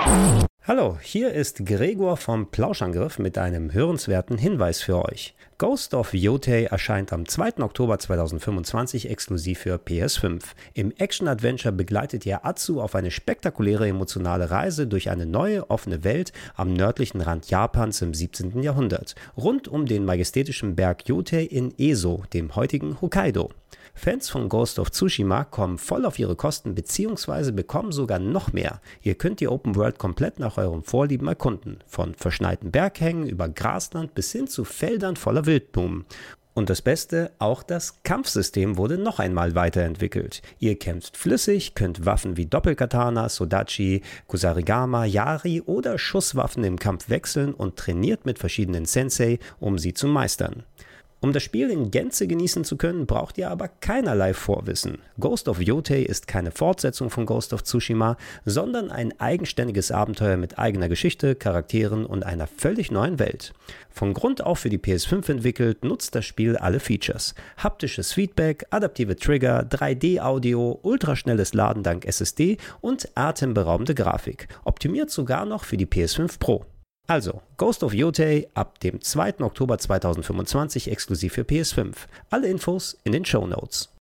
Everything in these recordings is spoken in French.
Hallo, hier ist Gregor vom Plauschangriff mit einem hörenswerten Hinweis für euch. Ghost of Yotei erscheint am 2. Oktober 2025 exklusiv für PS5. Im Action-Adventure begleitet ihr Atsu auf eine spektakuläre emotionale Reise durch eine neue, offene Welt am nördlichen Rand Japans im 17. Jahrhundert, rund um den majestätischen Berg Yotei in Eso, dem heutigen Hokkaido. Fans von Ghost of Tsushima kommen voll auf ihre Kosten bzw. bekommen sogar noch mehr. Ihr könnt die Open World komplett nach euren Vorlieben erkunden, von verschneiten Berghängen über Grasland bis hin zu Feldern voller Wildblumen. Und das Beste, auch das Kampfsystem wurde noch einmal weiterentwickelt. Ihr kämpft flüssig, könnt Waffen wie Doppelkatana, Sodachi, Kusarigama, Yari oder Schusswaffen im Kampf wechseln und trainiert mit verschiedenen Sensei, um sie zu meistern. Um das Spiel in Gänze genießen zu können, braucht ihr aber keinerlei Vorwissen. Ghost of Yotei ist keine Fortsetzung von Ghost of Tsushima, sondern ein eigenständiges Abenteuer mit eigener Geschichte, Charakteren und einer völlig neuen Welt. Von Grund auf für die PS5 entwickelt, nutzt das Spiel alle Features. Haptisches Feedback, adaptive Trigger, 3D-Audio, ultraschnelles Laden dank SSD und atemberaubende Grafik. Optimiert sogar noch für die PS5 Pro. Also, Ghost of Yotei ab dem 2. Oktober 2025 exklusiv für PS5. Alle Infos in den Shownotes.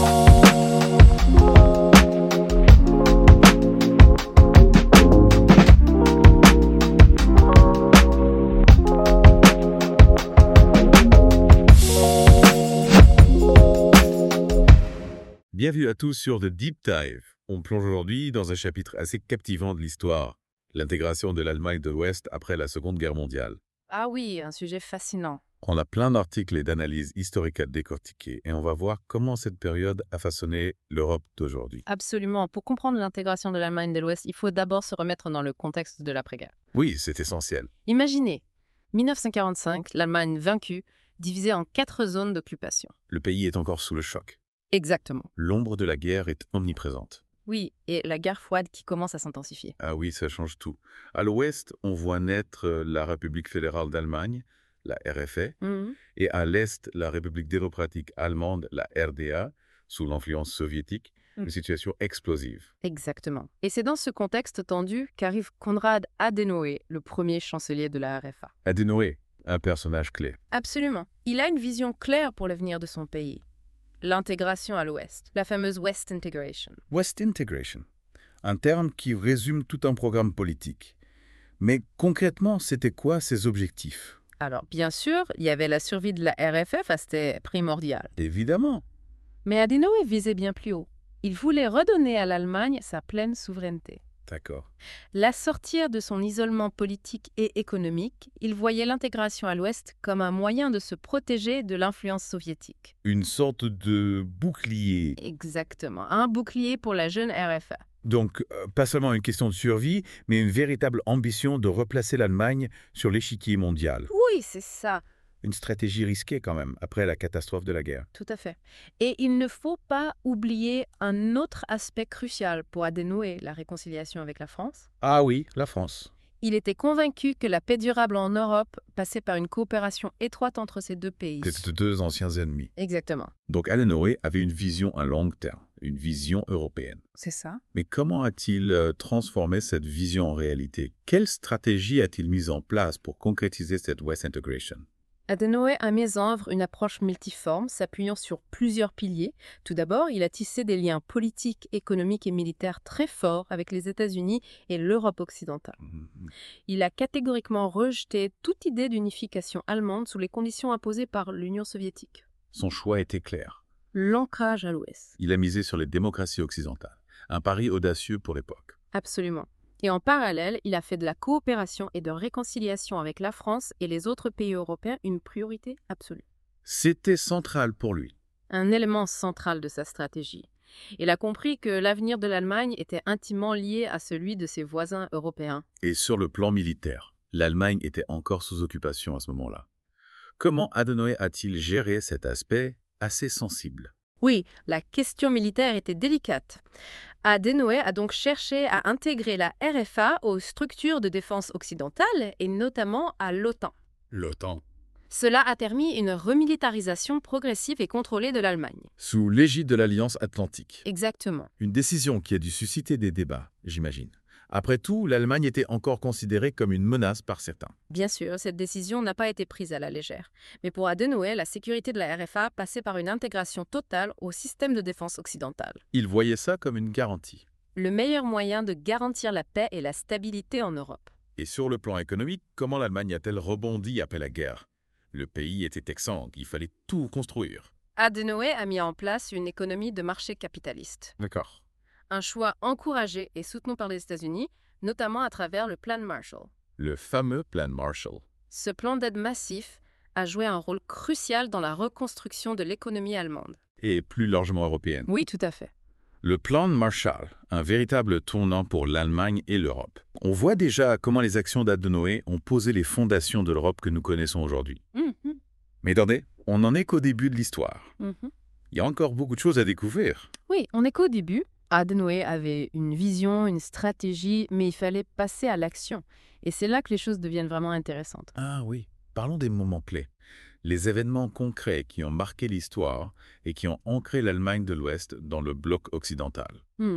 Bienvenue à tous sur The Deep Dive. On plonge aujourd'hui dans un chapitre assez captivant de l'histoire. L'intégration de l'Allemagne de l'Ouest après la Seconde Guerre mondiale. Ah oui, un sujet fascinant. On a plein d'articles et d'analyses historiques à décortiquer et on va voir comment cette période a façonné l'Europe d'aujourd'hui. Absolument. Pour comprendre l'intégration de l'Allemagne de l'Ouest, il faut d'abord se remettre dans le contexte de l'après-guerre. Oui, c'est essentiel. Imaginez, 1945, l'Allemagne vaincue, divisée en 4 zones d'occupation. Le pays est encore sous le choc. Exactement. L'ombre de la guerre est omniprésente. Oui, et la guerre froide qui commence à s'intensifier. Ah oui, ça change tout. À l'ouest, on voit naître la République fédérale d'Allemagne, la RFA, et à l'est, la République démocratique allemande, la RDA, sous l'influence soviétique, une situation explosive. Exactement. Et c'est dans ce contexte tendu qu'arrive Konrad Adenauer, le premier chancelier de la RFA. Adenauer, un personnage clé. Absolument. Il a une vision claire pour l'avenir de son pays. L'intégration à l'Ouest, la fameuse West Integration. West Integration, un terme qui résume tout un programme politique. Mais concrètement, c'était quoi ses objectifs? Alors, bien sûr, il y avait la survie de la RFF, c'était primordial. Évidemment. Mais Adenauer visait bien plus haut. Il voulait redonner à l'Allemagne sa pleine souveraineté. D'accord. La sortir de son isolement politique et économique, il voyait l'intégration à l'Ouest comme un moyen de se protéger de l'influence soviétique. Une sorte de bouclier. Exactement, un bouclier pour la jeune RFA. Donc, pas seulement une question de survie, mais une véritable ambition de replacer l'Allemagne sur l'échiquier mondial. Oui, c'est ça. Une stratégie risquée quand même, après la catastrophe de la guerre. Tout à fait. Et il ne faut pas oublier un autre aspect crucial pour Adenauer, la réconciliation avec la France. Ah oui, la France. Il était convaincu que la paix durable en Europe passait par une coopération étroite entre ces deux pays. C'était deux anciens ennemis. Exactement. Donc Adenauer avait une vision à long terme, une vision européenne. C'est ça. Mais comment a-t-il transformé cette vision en réalité? Quelle stratégie a-t-il mise en place pour concrétiser cette West Integration? Adenauer a mis en œuvre une approche multiforme s'appuyant sur plusieurs piliers. Tout d'abord, il a tissé des liens politiques, économiques et militaires très forts avec les États-Unis et l'Europe occidentale. Il a catégoriquement rejeté toute idée d'unification allemande sous les conditions imposées par l'Union soviétique. Son choix était clair. L'ancrage à l'Ouest. Il a misé sur les démocraties occidentales, un pari audacieux pour l'époque. Absolument. Et en parallèle, il a fait de la coopération et de réconciliation avec la France et les autres pays européens une priorité absolue. C'était central pour lui. Un élément central de sa stratégie. Il a compris que l'avenir de l'Allemagne était intimement lié à celui de ses voisins européens. Et sur le plan militaire, l'Allemagne était encore sous occupation à ce moment-là. Comment Adenauer a-t-il géré cet aspect assez sensible? Oui, la question militaire était délicate. Adenauer a donc cherché à intégrer la RFA aux structures de défense occidentales et notamment à l'OTAN. L'OTAN. Cela a permis une remilitarisation progressive et contrôlée de l'Allemagne. Sous l'égide de l'Alliance Atlantique. Exactement. Une décision qui a dû susciter des débats, j'imagine. Après tout, l'Allemagne était encore considérée comme une menace par certains. Bien sûr, cette décision n'a pas été prise à la légère. Mais pour Adenauer, la sécurité de la RFA passait par une intégration totale au système de défense occidental. Ils voyaient ça comme une garantie. Le meilleur moyen de garantir la paix et la stabilité en Europe. Et sur le plan économique, comment l'Allemagne a-t-elle rebondi après la guerre? Le pays était exsangue, il fallait tout construire. Adenauer a mis en place une économie de marché capitaliste. D'accord. Un choix encouragé et soutenu par les États-Unis, notamment à travers le plan Marshall. Le fameux plan Marshall. Ce plan d'aide massif a joué un rôle crucial dans la reconstruction de l'économie allemande. Et plus largement européenne. Oui, tout à fait. Le plan Marshall, un véritable tournant pour l'Allemagne et l'Europe. On voit déjà comment les actions d'Adenauer ont posé les fondations de l'Europe que nous connaissons aujourd'hui. Mais attendez, on n'en est qu'au début de l'histoire. Il y a encore beaucoup de choses à découvrir. Oui, on est qu'au début. Adenauer avait une vision, une stratégie, mais il fallait passer à l'action. Et c'est là que les choses deviennent vraiment intéressantes. Ah oui, parlons des moments clés. Les événements concrets qui ont marqué l'histoire et qui ont ancré l'Allemagne de l'Ouest dans le bloc occidental.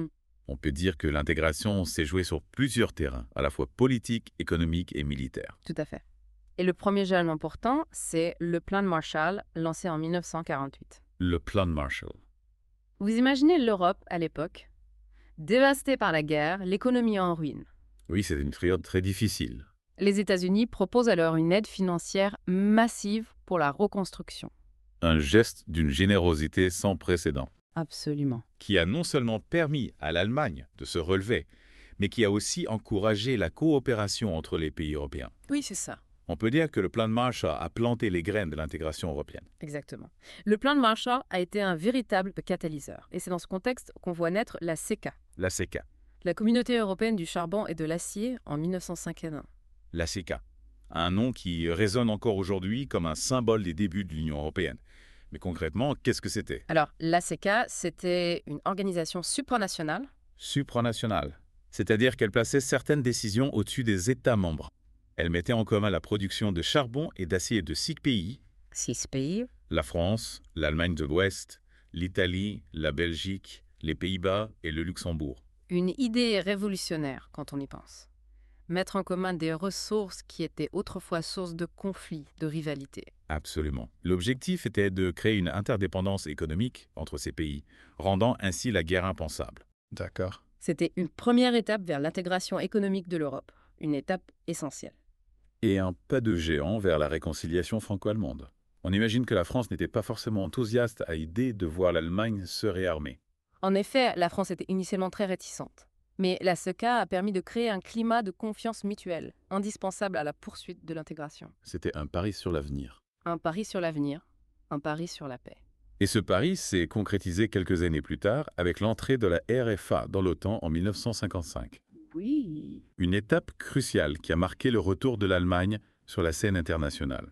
On peut dire que l'intégration s'est jouée sur plusieurs terrains, à la fois politique, économique et militaire. Tout à fait. Et le premier jalon important, c'est le plan de Marshall, lancé en 1948. Le plan Marshall. Vous imaginez l'Europe à l'époque, dévastée par la guerre, l'économie en ruine. Oui, c'est une période très difficile. Les États-Unis proposent alors une aide financière massive pour la reconstruction. Un geste d'une générosité sans précédent. Absolument. Qui a non seulement permis à l'Allemagne de se relever, mais qui a aussi encouragé la coopération entre les pays européens. Oui, c'est ça. On peut dire que le plan de Marshall a planté les graines de l'intégration européenne. Exactement. Le plan de Marshall a été un véritable catalyseur. Et c'est dans ce contexte qu'on voit naître la CECA. La CECA. La Communauté européenne du charbon et de l'acier en 1951. La CECA. Un nom qui résonne encore aujourd'hui comme un symbole des débuts de l'Union européenne. Mais concrètement, qu'est-ce que c'était? Alors, la CECA, c'était une organisation supranationale. Supranationale. C'est-à-dire qu'elle plaçait certaines décisions au-dessus des États membres. Elle mettait en commun la production de charbon et d'acier de 6 pays. 6 pays. La France, l'Allemagne de l'Ouest, l'Italie, la Belgique, les Pays-Bas et le Luxembourg. Une idée révolutionnaire quand on y pense. Mettre en commun des ressources qui étaient autrefois source de conflits, de rivalités. Absolument. L'objectif était de créer une interdépendance économique entre ces pays, rendant ainsi la guerre impensable. D'accord. C'était une première étape vers l'intégration économique de l'Europe, une étape essentielle. Et un pas de géant vers la réconciliation franco-allemande. On imagine que la France n'était pas forcément enthousiaste à l'idée de voir l'Allemagne se réarmer. En effet, la France était initialement très réticente. Mais la CECA a permis de créer un climat de confiance mutuelle, indispensable à la poursuite de l'intégration. C'était un pari sur l'avenir. Un pari sur l'avenir, un pari sur la paix. Et ce pari s'est concrétisé quelques années plus tard avec l'entrée de la RFA dans l'OTAN en 1955. Oui. Une étape cruciale qui a marqué le retour de l'Allemagne sur la scène internationale.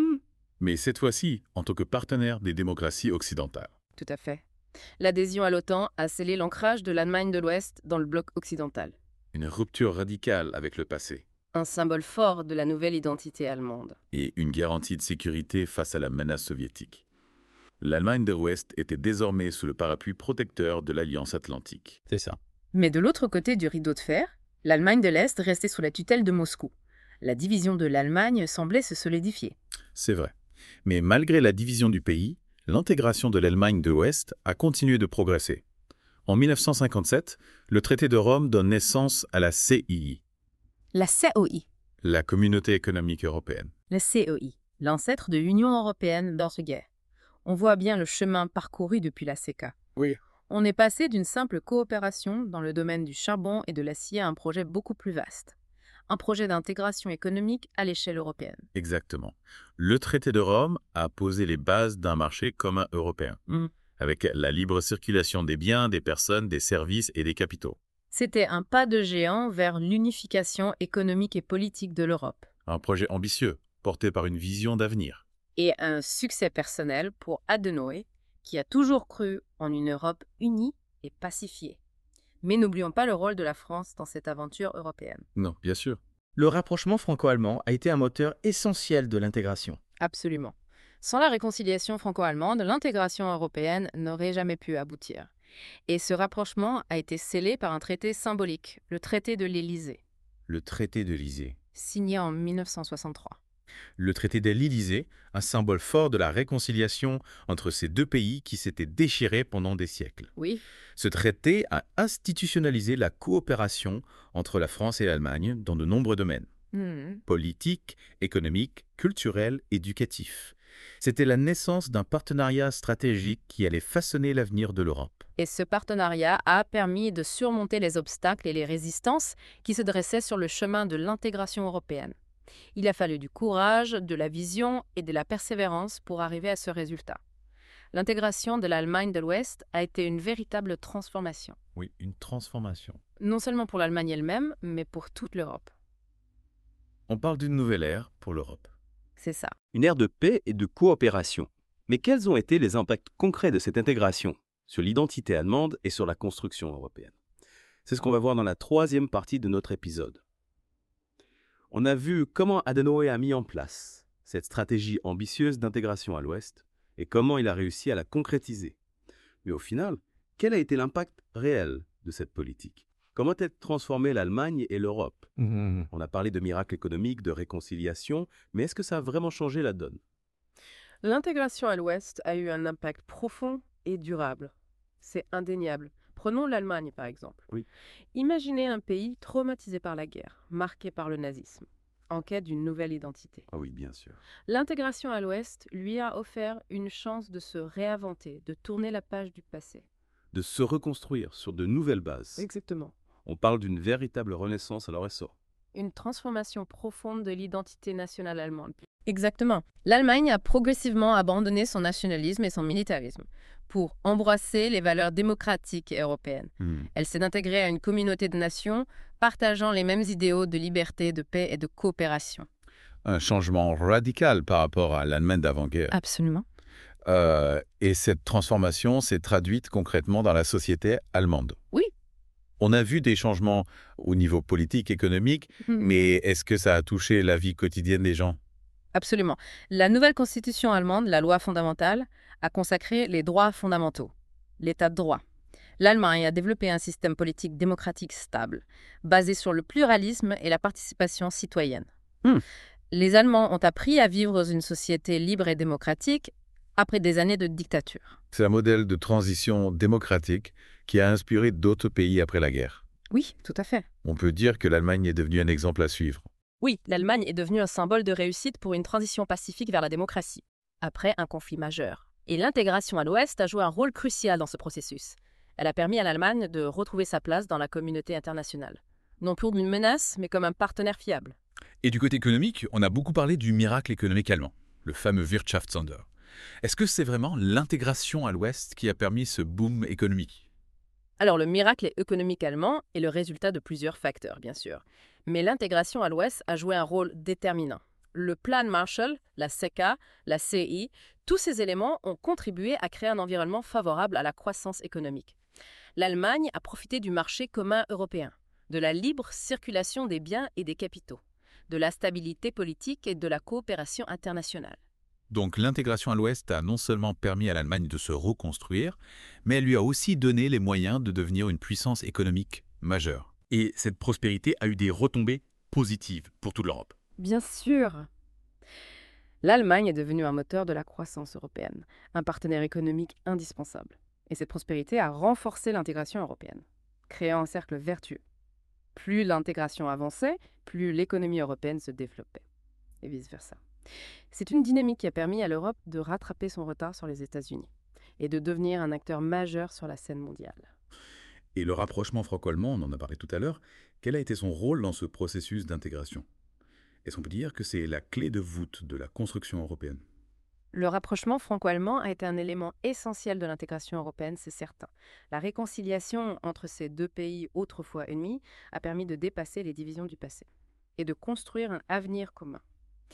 Mais cette fois-ci, en tant que partenaire des démocraties occidentales. Tout à fait. L'adhésion à l'OTAN a scellé l'ancrage de l'Allemagne de l'Ouest dans le bloc occidental. Une rupture radicale avec le passé. Un symbole fort de la nouvelle identité allemande. Et une garantie de sécurité face à la menace soviétique. L'Allemagne de l'Ouest était désormais sous le parapluie protecteur de l'Alliance Atlantique. C'est ça. Mais de l'autre côté du rideau de fer, l'Allemagne de l'Est restait sous la tutelle de Moscou. La division de l'Allemagne semblait se solidifier. C'est vrai. Mais malgré la division du pays, l'intégration de l'Allemagne de l'Ouest a continué de progresser. En 1957, le traité de Rome donne naissance à la CII. La COI. La Communauté économique européenne. La COI, l'ancêtre de l'Union européenne d'entre-guerres. On voit bien le chemin parcouru depuis la CECA. Oui. On est passé d'une simple coopération dans le domaine du charbon et de l'acier à un projet beaucoup plus vaste. Un projet d'intégration économique à l'échelle européenne. Exactement. Le traité de Rome a posé les bases d'un marché commun européen, avec la libre circulation des biens, des personnes, des services et des capitaux. C'était un pas de géant vers l'unification économique et politique de l'Europe. Un projet ambitieux, porté par une vision d'avenir. Et un succès personnel pour Adenauer, qui a toujours cru en une Europe unie et pacifiée. Mais n'oublions pas le rôle de la France dans cette aventure européenne. Non, bien sûr. Le rapprochement franco-allemand a été un moteur essentiel de l'intégration. Absolument. Sans la réconciliation franco-allemande, l'intégration européenne n'aurait jamais pu aboutir. Et ce rapprochement a été scellé par un traité symbolique, le traité de l'Élysée, Le traité de l'Élysée. signé en 1963. Le traité de l'Élysée, un symbole fort de la réconciliation entre ces deux pays qui s'étaient déchirés pendant des siècles. Oui, Ce traité a institutionnalisé la coopération entre la France et l'Allemagne dans de nombreux domaines. Politique, économique, culturel, éducatif. C'était la naissance d'un partenariat stratégique qui allait façonner l'avenir de l'Europe. et ce partenariat a permis de surmonter les obstacles et les résistances qui se dressaient sur le chemin de l'intégration européenne. Il a fallu du courage, de la vision et de la persévérance pour arriver à ce résultat. L'intégration de l'Allemagne de l'Ouest a été une véritable transformation, Oui, une transformation. non seulement pour l'Allemagne elle-même, mais pour toute l'Europe. On parle d'une nouvelle ère pour l'Europe. C'est ça. Une ère de paix et de coopération. Mais quels ont été les impacts concrets de cette intégration sur l'identité allemande et sur la construction européenne? C'est ce qu'on va voir dans la troisième partie de notre épisode. On a vu comment Adenauer a mis en place cette stratégie ambitieuse d'intégration à l'Ouest et comment il a réussi à la concrétiser. Mais au final, quel a été l'impact réel de cette politique? Comment a transformé l'Allemagne et l'Europe? On a parlé de miracles économiques, de réconciliation, mais est-ce que ça a vraiment changé la donne? L'intégration à l'Ouest a eu un impact profond et durable. C'est indéniable. Prenons l'Allemagne par exemple. Oui. Imaginez un pays traumatisé par la guerre, marqué par le nazisme, en quête d'une nouvelle identité. Ah oui, bien sûr. L'intégration à l'Ouest lui a offert une chance de se réinventer, de tourner la page du passé. De se reconstruire sur de nouvelles bases. Exactement. On parle d'une véritable renaissance à leur essor. Une transformation profonde de l'identité nationale allemande. Exactement. L'Allemagne a progressivement abandonné son nationalisme et son militarisme pour embrasser les valeurs démocratiques et européennes. Elle s'est intégrée à une communauté de nations partageant les mêmes idéaux de liberté, de paix et de coopération. Un changement radical par rapport à l'Allemagne d'avant-guerre. Absolument. Et cette transformation s'est traduite concrètement dans la société allemande. Oui. On a vu des changements au niveau politique, économique, mais est-ce que ça a touché la vie quotidienne des gens? Absolument. La nouvelle constitution allemande, la loi fondamentale, a consacré les droits fondamentaux, l'état de droit. L'Allemagne a développé un système politique démocratique stable, basé sur le pluralisme et la participation citoyenne. Les Allemands ont appris à vivre dans une société libre et démocratique après des années de dictature. C'est un modèle de transition démocratique qui a inspiré d'autres pays après la guerre. Oui, tout à fait. On peut dire que l'Allemagne est devenue un exemple à suivre. Oui, l'Allemagne est devenue un symbole de réussite pour une transition pacifique vers la démocratie, après un conflit majeur. Et l'intégration à l'Ouest a joué un rôle crucial dans ce processus. Elle a permis à l'Allemagne de retrouver sa place dans la communauté internationale. Non plus d'une menace, mais comme un partenaire fiable. Et du côté économique, on a beaucoup parlé du miracle économique allemand, le fameux Wirtschaftswunder. Est-ce que c'est vraiment l'intégration à l'Ouest qui a permis ce boom économique? Alors, le miracle économique allemand est le résultat de plusieurs facteurs, bien sûr. Mais l'intégration à l'Ouest a joué un rôle déterminant. Le plan Marshall, la CECA, la CI, tous ces éléments ont contribué à créer un environnement favorable à la croissance économique. L'Allemagne a profité du marché commun européen, de la libre circulation des biens et des capitaux, de la stabilité politique et de la coopération internationale. Donc l'intégration à l'Ouest a non seulement permis à l'Allemagne de se reconstruire, mais elle lui a aussi donné les moyens de devenir une puissance économique majeure. Et cette prospérité a eu des retombées positives pour toute l'Europe. Bien sûr. L'Allemagne est devenue un moteur de la croissance européenne, un partenaire économique indispensable. Et cette prospérité a renforcé l'intégration européenne, créant un cercle vertueux. Plus l'intégration avançait, plus l'économie européenne se développait, et vice-versa. C'est une dynamique qui a permis à l'Europe de rattraper son retard sur les États-Unis et de devenir un acteur majeur sur la scène mondiale. Et le rapprochement franco-allemand, on en a parlé tout à l'heure, quel a été son rôle dans ce processus d'intégration? Est-ce qu'on peut dire que c'est la clé de voûte de la construction européenne? Le rapprochement franco-allemand a été un élément essentiel de l'intégration européenne, c'est certain. La réconciliation entre ces deux pays autrefois ennemis a permis de dépasser les divisions du passé et de construire un avenir commun.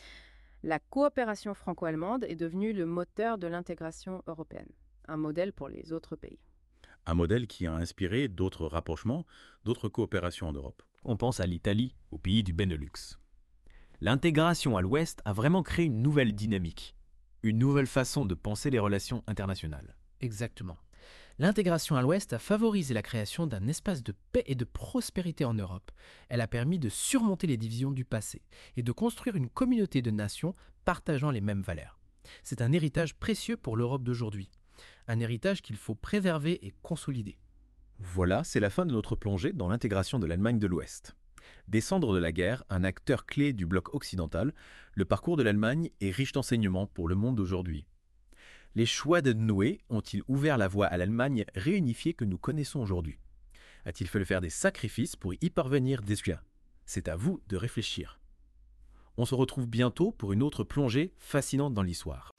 La coopération franco-allemande est devenue le moteur de l'intégration européenne, un modèle pour les autres pays. Un modèle qui a inspiré d'autres rapprochements, d'autres coopérations en Europe. On pense à l'Italie, au pays du Benelux. L'intégration à l'Ouest a vraiment créé une nouvelle dynamique, une nouvelle façon de penser les relations internationales. Exactement. L'intégration à l'Ouest a favorisé la création d'un espace de paix et de prospérité en Europe. Elle a permis de surmonter les divisions du passé et de construire une communauté de nations partageant les mêmes valeurs. C'est un héritage précieux pour l'Europe d'aujourd'hui. Un héritage qu'il faut préserver et consolider. Voilà, c'est la fin de notre plongée dans l'intégration de l'Allemagne de l'Ouest. Descendre de la guerre, un acteur clé du bloc occidental, le parcours de l'Allemagne est riche d'enseignements pour le monde d'aujourd'hui. Les choix de Noé ont-ils ouvert la voie à l'Allemagne réunifiée que nous connaissons aujourd'hui? A-t-il fallu faire des sacrifices pour y parvenir déjà? C'est à vous de réfléchir. On se retrouve bientôt pour une autre plongée fascinante dans l'histoire.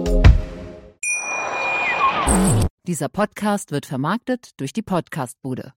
Dieser Podcast wird vermarktet durch die Podcastbude.